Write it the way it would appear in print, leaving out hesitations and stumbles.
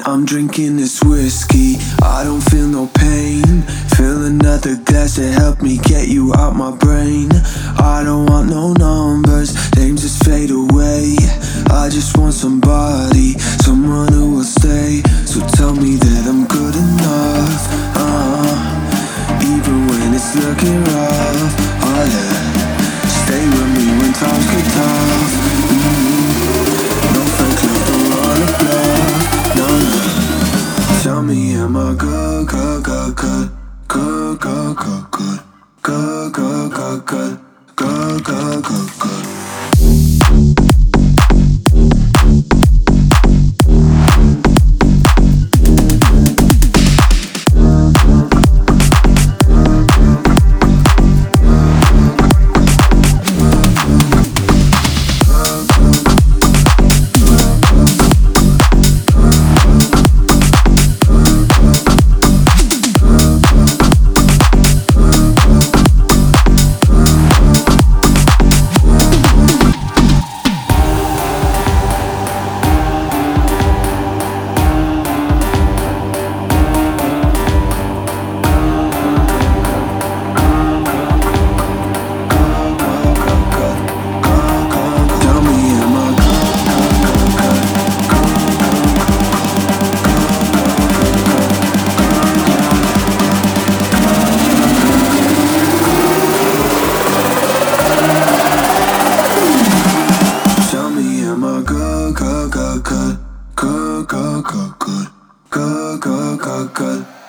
I'm drinking this whiskey, I don't feel no pain. Fill another glass to help me get you out my brain. I don't want no numbers, names just fade away. I just want somebody, someone who will stay. So tell me that I'm good enough, even when it's looking rough. Oh yeah, stay with me when times get tough. No fake love, don't wanna bluff. No, no. Tell me, am I good, good, good, good, good, good, good, good, good, good, good, good, good, good, good, good. Good, good, good, good, good, good, good, good, good.